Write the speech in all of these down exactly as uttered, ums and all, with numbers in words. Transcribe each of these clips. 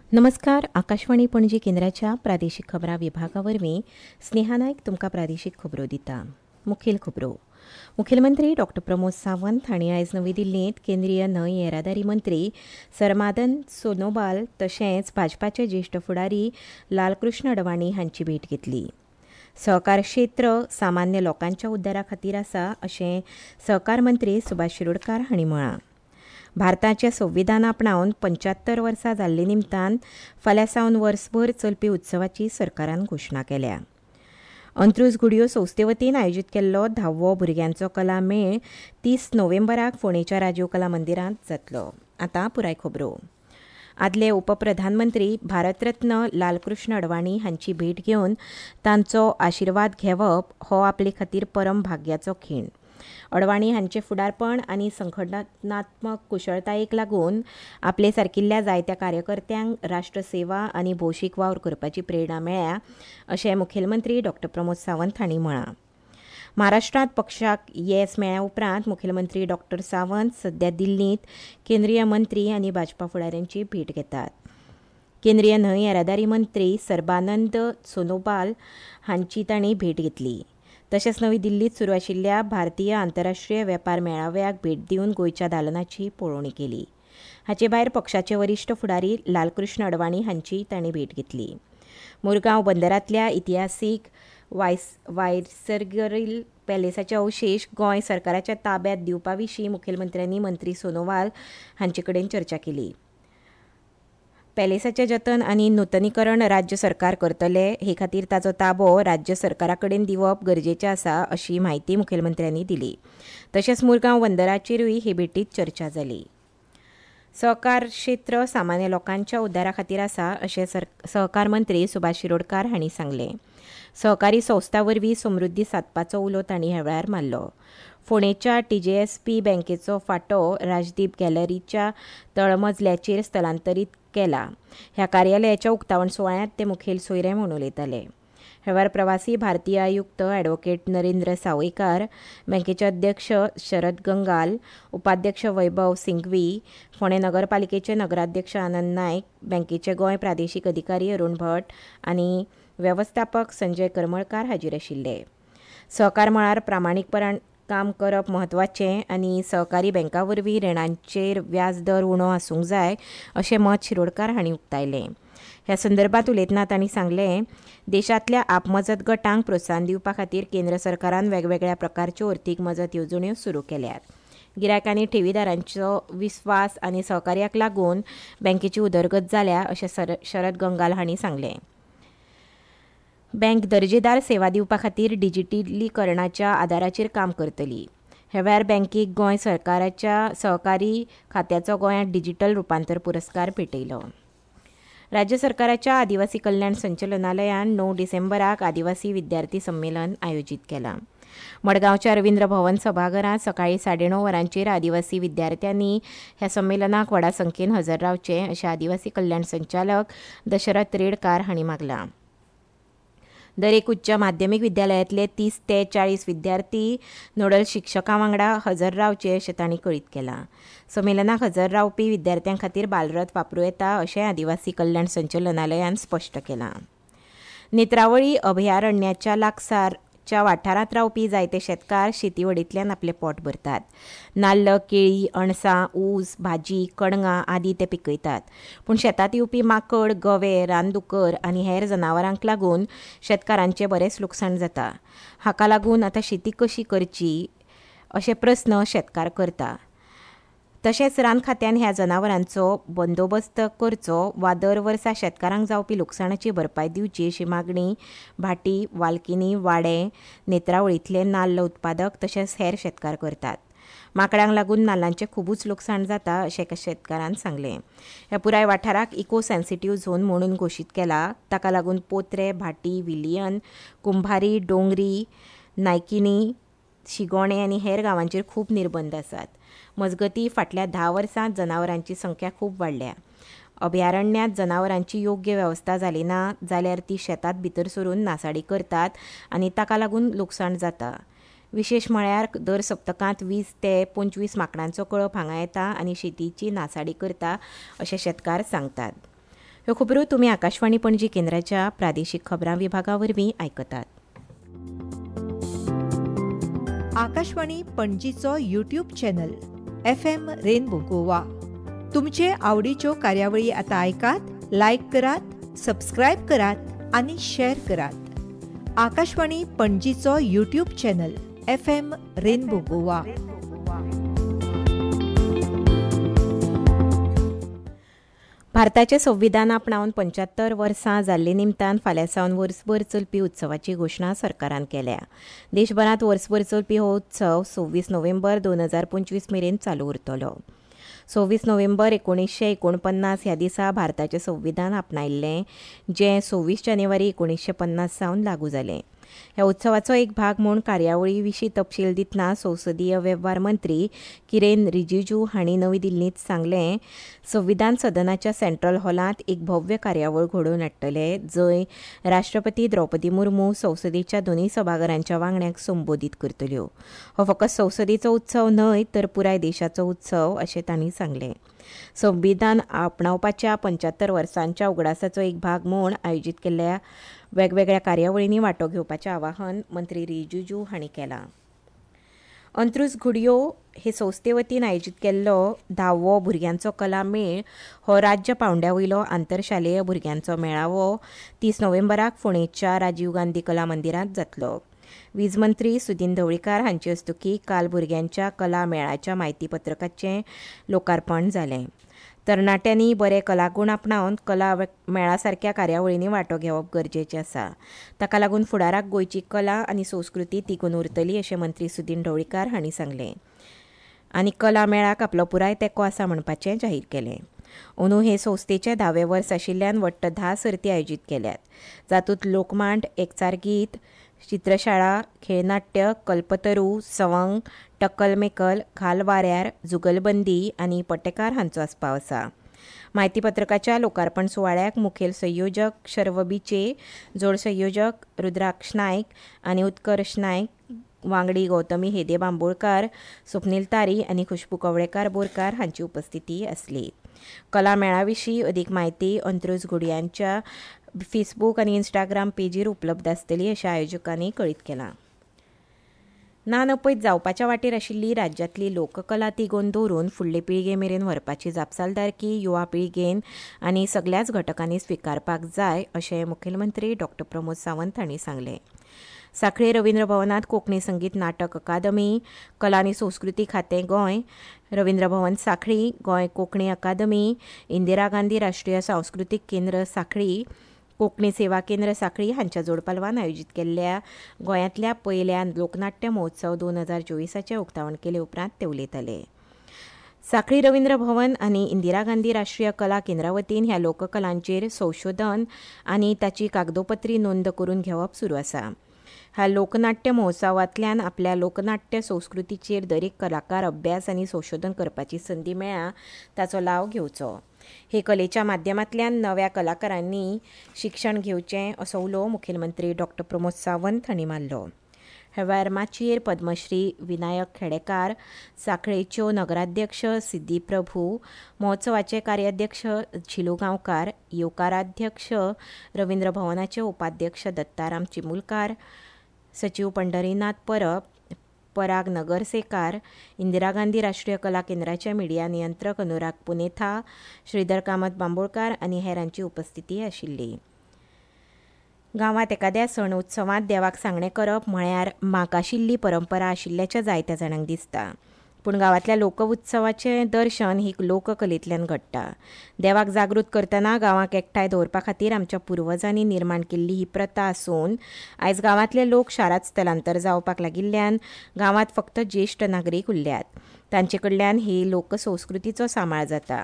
नमस्कार. आकाशवाणी पणजी केंद्राच्या प्रादेशीक खबरां विभागावरवीं स्नेहा नायक तुमकां प्रादेशीक खबरो दिता. मुखेल खबरो. मुखेलमंत्री डॉक्टर प्रमोद सावंत हांणी आयज नवी दिल्लींत केंद्रीय न्हंय येरादारी मंत्री सर्बानंद सोनोवाल तशेंच भाजपाचे ज्येश्ठ फुडारी लालकृष्ण अडवाणी हांची भेट घेतली. सहकार क्षेत्र सामान्य लोकांच्या उद्दारा खातीर आसा अशें सहकार मंत्री सुभाष शिरोडकार हांणी म्हळां. भारताचें संविधान आपणावन पंच्यात्तर वर्सां जाल्ले निमतान फाल्यां सावन वर्सभर चलपी उत्सवाची सरकारान घोशणा केल्या. अंत्रुज घुडयो संस्थे वतीन आयोजीत केल्लो धावो भुरग्यांचो कला मेळ तीस नोव्हेंबराक फोंडेच्या राजीव कला मंदिरांत जातलो. आतां पुराय खबरो. आदले उपप्रधानमंत्री भारतरत्न लालकृष्ण अडवाणी हांची भेट घेवन तांचो आशिर्वाद घेवप हो आपले खातीर परम भाग्याचो खीण. अडवाणी हांचे फुडारपण आनी संघटनात्मक कुशळटायेक लागून आपले सारकिल्ल्या जायत्या कार्यकर्त्यांक राष्ट्रसेवा आनी भौशीक वावर करपाची प्रेरणा मेळ्ळ्या अशें मुखेलमंत्री डॉक्टर प्रमोद सावंत हांणी म्हळां. महाराष्ट्रांत पक्षाक येस मेळ्ळ्या उपरांत मुखेलमंत्री डॉक्टर सावंत सध्या दिल्लींत केंद्रीय मंत्री आनी भाजपा फुडाऱ्यांची भेट घेतात. केंद्रीय न्हंय येरादारी मंत्री सर्बानंद सोनोवाल हांची तांणी भेट घेतली. तशेंच नवी दिल्लींत सुरू आशिल्ल्या भारतीय आंतरराष्ट्रीय वेपार मेळाव्याक भेट दिवन गोंयच्या दालनाची पळोवणी केली. हाचे भायर पक्षाचे वरिश्ठ फुडारी लालकृष्ण अडवाणी हांची तांणी भेट घेतली. मुरगांव बंदरांतल्या इतिहासीक वायस वायसरगरील पॅलेसाचे अवशेश गोंय सरकाराच्या ताब्यांत दिवपा विशीं मुखेलमंत्र्यांनी मंत्री सोनोवाल हांचे कडेन चर्चा केली. पॅलेसाचें जतन आनी नूतनीकरण राज्य सरकार करतले हे खातीर ताचो ताबो राज्य सरकारा कडेन दिवप गरजेचें आसा अशी म्हायती मुखेलमंत्र्यांनी दिली. तशेंच मुरगांव बंदराचेरूय हे भेटींत चर्चा जाली. सहकार क्षेत्र सामान्य लोकांच्या उद्दारा खातीर आसा अशें सहकार मंत्री सुभाष शिरोडकार हांणी सांगलें. सहकारी संस्था वरवीं समृद्धी सादपाचो उलो तांणी ह्या वेळार मारलो. फोंडेच्या टीजेएसपी बँकेचो फांटो राजदीप गॅलरीच्या तळमजल्याचेर स्थलांतरीत केला. ह्या कार्यालयाच्या उक्तावण सुवाळ्यांत ते मुखेल सोयरे म्हूण उलयताले. ह्या वेळार प्रवासी भारतीय आयुक्त अॅडव्होकेट नरेंद्र सावयकार, बँकेचे अध्यक्ष शरद गंगाल, उपाध्यक्ष वैभव सिंघवी, फोंडे नगरपालिकेचे नगराध्यक्ष आनंद नायक, बँकेचे गोंय प्रादेशीक अधिकारी अरूण भट आनी वेवस्थापक संजय करमळकार हाजीर आशिल्ले. सहकार मळार प्रामाणीकपणान काम करप म्हत्वाचें आनी सहकारी बँकां वरवीं रिणांचेर व्याज दर उणो आसूंक जाय अशें मत शिरोडकार हांणी उक्तायलें. ह्या संदर्भांत उलयतना तांणी सांगलें, देशांतल्या आपमजत गटांक प्रोत्साहन दिवपा खातीर केंद्र सरकारान वेगवेगळ्या प्रकारच्यो अर्थीक मजत येवजण्यो सुरू केल्यात. गिरायक आनी ठेवीदारांचो विस्वास आनी सहकार्याक लागून बँकेची उदरगत जाल्या अशें सर शरद गंगाल हांणी सांगलें. बँक दर्जेदार सेवा दिवपा खातीर डिजिटलीकरणाच्या आदाराचेर काम करतली. ह्या वेळार बँकेक गोंय सरकाराच्या सहकारी खात्याचो गोंयांत डिजिटल रुपांतर पुरस्कार भेटयलो. राज्य सरकाराच्या आदिवासी कल्याण संचलनालयान णव डिसेंबराक आदिवासी विद्यार्थी संमेलन आयोजीत केलां. मडगांवच्या रवींद्र भवन सभाघरांत सकाळीं साडे णव वरांचेर आदिवासी विद्यार्थ्यांनी ह्या संमेलनाक व्हडा संख्येन हजर रावचें अशें आदिवासी कल्याण संचालक दशरथ रेडकार हांणी मागलां. दरेक उच्च माध्यमीक विद्यालयांतले तीस ते चाळीस विद्यार्थी नोडल शिक्षकां वांगडा हजर रावचे अशें तांणी कळीत केलां. संमेलनाक हजर रावपी विद्यार्थ्यां खातीर बालरथ वापरूं येता अशें आदिवासी कल्याण संचलनालयान स्पश्ट केलां. नेत्रावळी अभयारण्याच्या लागसारच्या वाठारांत रावपी जायते शेतकार शेतीवडींतल्यान आपलें पोट भरतात. नाल्ल, केळी, अणसां, ऊस, भाजी, कणगां आदी ते पिकयतात. पूण शेतांत येवपी माकड, गवे, रानदुकर आनी हेर जनावरांक लागून शेतकारांचें बरेंच लुकसाण जाता. हाका लागून आतां शेती कशी करची अशे प्रस्न शेतकार करता. तशेंच रान खात्यान ह्या जनावरांचो बंदोबस्त करचो वा दर वर्सा शेतकारांक जावपी लुकसाणाची भरपाय दिवची अशी मागणी भाटी, वालकिनी, वाडे, नेत्रावळींतले नाल्ल उत्पादक तशेंच हेर शेतकार करतात. माकडांक लागून नाल्लांचें खुबूच लुकसाण जाता अशें एका शेतकारान सांगलें. ह्या पुराय वाठाराक इको सेन्सिटीव झोन म्हणून घोशीत केला. ताका लागून पोत्रे, भाटी, विलियन, कुंभारी, डोंगरी, नायकिनी, शिगोणे आनी हेर गांवांचेर खूब निर्बंध आसात. मजगती फाटल्या धा वर्सांत जनावरांची संख्या खूब वाडल्या. अभयारण्यांत जनावरांची योग्य वेवस्था जाली ना जाल्यार ती शेतांत भितर सरून नासाडी करतात आनी ताका लागून लुकसाण जाता. विशेश म्हळ्यार दर सप्तकांत वीस ते पंचवीस माकडांचो कळप हांगा येता आनी शेतीची नासाडी करता अशें शेतकार सांगतात. ह्यो खबरो तुमी आकाशवाणी पणजी केंद्राच्या प्रादेशीक खबरां विभागा वरवीं आयकतात. आकाशवाणी पणजीचो YouTube channel F M rainbow Goa. तुमचे आवडीच्यो कार्यावळी आता ऐकात, लायक करात, सबस्क्राईब करात आणि शेअर करात. आकाशवाणी पणजीचो YouTube channel F M rainbow Goa. भारताचें संविधान आपणावन पंच्यात्तर वर्सां जाल्ले निमतान फाल्यां सावन वर्सभर चलपी उत्सवाची घोशणा सरकारान केल्या. देशभरांत वर्सभर चलपी हो उत्सव सव्वीस नोव्हेंबर दोन हजार पंचवीस मेरेन चालू उरतलो. सव्वीस नोव्हेंबर एकोणीसशे एकोणपन्नास ह्या दिसा भारताचें संविधान आपणायिल्लें, जें सव्वीस जानेवारी एकोणीसशे पन्नास सावन लागू जालें. ह्या उत्सवाचो एक भाग म्हूण कार्यावळी विशीं तपशील दितना संसदीय वेव्हार मंत्री किरेन रिजिजू हांणी नवी दिल्लींत सांगलें, संविधान सदनाच्या सेंट्रल हॉलांत एक भव्य कार्यावळ घडोवन हाडटले, जंय राष्ट्रपती द्रौपदी मुर्मू संसदेच्या दोनूय सभाघरांच्या वांगड्यांक संबोधीत करतल्यो. हो फकत संसदेचो उत्सव न्हय तर पुराय देशाचो उत्सव अशें तांणी सांगलें. संविधान आपणावपाच्या पंच्यात्तर वर्सांच्या उगडासाचो एक भाग म्हूण आयोजीत केल्ल्या वेगवेगळ्या कार्यावळींनी वांटो घेवपाचें आवाहन मंत्री रिजिजू हांणी केलां. अंत्रुज घुडयो हे संस्थे वतीन आयोजीत केल्लो धावो भुरग्यांचो कला मेळ हो राज्य पांवड्या वयलो आंतरशालेय भुरग्यांचो मेळावो तीस नोव्हेंबराक फोंडेंच्या राजीव गांधी कला मंदिरांत जातलो. वीज मंत्री सुदीन ढवळीकार हांचे हस्तुकीं काल भुरग्यांच्या कला मेळाच्या म्हायती पत्रकाचें लोकार्पण जालें. तरणाट्यांनी बरे कलागूण आपणावन कला मेळा सारक्या कार्यावळींनी वांटो घेवप गरजेचें आसा. ताका लागून फुडाराक गोंयची कला आनी संस्कृती तिगून उरतली अशें मंत्री सुदीन ढवळीकार हांणी सांगलें आनी कला मेळाक आपलो पुराय तेंको आसा म्हणपाचें जाहीर केलें. अंदू हे संस्थेचें धावें वर्स आशिल्ल्यान वट्ट धा सर्ती आयोजीत केल्यात, जातूंत लोकमांड, एकचार गीत, चित्रशाळा, खेळनाट्य, कल्पतरू, सवंग, टक्कल मेकल, घाल वाऱ्यार, जुगलबंदी आनी पट्टेकार हांचो आस्पाव आसा. म्हायती पत्रकाच्या लोकार्पण सुवाळ्याक मुखेल संयोजक शर्व बिचे, जोड संयोजक रुद्राक्ष नायक आनी उत्कर्श नायक, वांगडी गौतमी हेदे बांबोळकार, स्वप्नील तारी आनी खुशबू कवळेकार बोरकार हांची उपस्थिती आसली. कला मेळा विशीं अदीक म्हायती अंत्रुज घुडयांच्या फेसबूक आनी इंस्टाग्राम पेजीर उपलब्ध आसतली अशें आयोजकांनी कळीत केलां. ना नपयत जावपाच्या वाटेर आशिल्ली राज्यांतली लोककला तिगोवन दवरून फुडले पिळगे मेरेन व्हरपाची जापसालदारकी युवा पिळगेन आनी सगळ्याच घटकांनी स्विकारपाक जाय अशें मुखेलमंत्री डॉ प्रमोद सावंत हांणी सांगलें. सांखळे रवींद्र भवनांत कोंकणी संगीत नाटक अकादमी, कला आनी संस्कृती खातें गोंय, रवींद्र भवन सांखळी, गोंय कोंकणी अकादमी, इंदिरा गांधी राष्ट्रीय सांस्कृतीक केंद्र सांखळी, कोंकणी सेवा केंद्र सांखळी हांच्या जोडपालवान आयोजीत केल्ल्या गोंयांतल्या पयल्या लोकनाट्य महोत्सव दोन हजार चोवीसाचें उक्तावण केले उपरांत ते उलयताले. सांखळी रवींद्र भवन आनी इंदिरा गांधी राष्ट्रीय कला केंद्रा वतीन ह्या लोककलांचेर संशोधन आनी ताची कागदोपत्री नोंद करून घेवप सुरू आसा. ह्या लोकनाट्य महोत्सवांतल्यान आपल्या लोकनाट्य संस्कृतीचेर दरेक कलाकार अभ्यास आनी संशोधन करपाची संदी मेळ्ळा, ताचो लाव घेवचो. हे कलेच्या माध्यमांतल्यान नव्या कलाकारांनी शिक्षण घेवचें असो उलो मुखेलमंत्री डॉ प्रमोद सावंत हांणी मारलो. ह्या वेळार पद्मश्री विनायक खेडेकार, सांखळेच्यो नगराध्यक्ष सिद्धी प्रभू, महोत्सवाचे कार्याध्यक्ष शिलू गांवकार, येवकाराध्यक्ष रवींद्र भवनाचे उपाध्यक्ष दत्ताराम चिमुलकार, सचिव पंढरीनाथ परब, पराग नगरसेकार, इंदिरा गांधी राष्ट्रीय कला केंद्राचे मिडिया नियंत्रक अनुराग पुनेथा, श्रीधर कामत बांबोळकार आनी हेरांची उपस्थिती आशिल्ली. गांवांत एखाद्या सण उत्सवांत देवाक सांगणें करप म्हळ्यार मागाशिल्ली परंपरा आशिल्ल्याचें जायत्या जाणांक दिसता. पूण गांवांतल्या लोक उत्सवाचें दर्शन ही लोककलेंतल्यान घडटा. देवाक जागृत करतना गांवांक एकठांय दवरपा खातीर आमच्या पुर्वजांनी निर्माण केल्ली ही प्रथा आसून आयज गांवांतले लोक शारांत स्थलांतर जावपाक लागिल्ल्यान गांवांत फक्त ज्येश्ठ नागरीक उरल्यात. तांचे कडल्यान ही लोकसंस्कृतीचो सांबाळ जाता.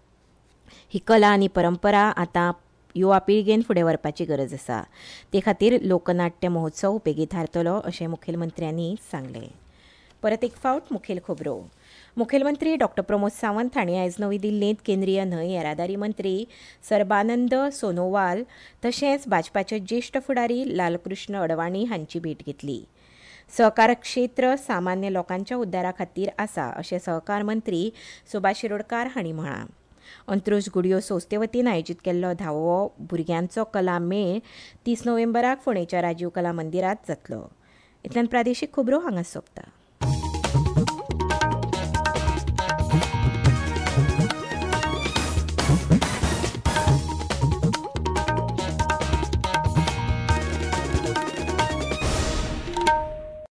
ही कला आनी परंपरा आतां युवा पिळगेन फुडें व्हरपाची गरज आसा. ते खातीर लोकनाट्य महोत्सव उपेगी थारतलो अशें मुखेलमंत्र्यांनी सांगलें. परत एक फावट मुखेल खबरो. मुखेलमंत्री डॉ प्रमोद सावंत हांणी आयज नवी दिल्लींत केंद्रीय न्हंय येरादारी मंत्री सर्बानंद सोनोवाल तशेंच भाजपाचे ज्येश्ठ फुडारी लालकृष्ण अडवाणी हांची भेट घेतली. सहकार क्षेत्र सामान्य लोकांच्या उद्दारा खातीर आसा अशें सहकार मंत्री सुभाष शिरोडकार हांणी म्हळां. अंत्रुज गुडयो संस्थे वतीन आयोजीत केल्लो धावो भुरग्यांचो कला मेळ तीस नोव्हेंबराक फोंडेंच्या राजीव कला मंदिरांत जातलो. इतल्यान प्रादेशीक खबरो हांगा सोंपता.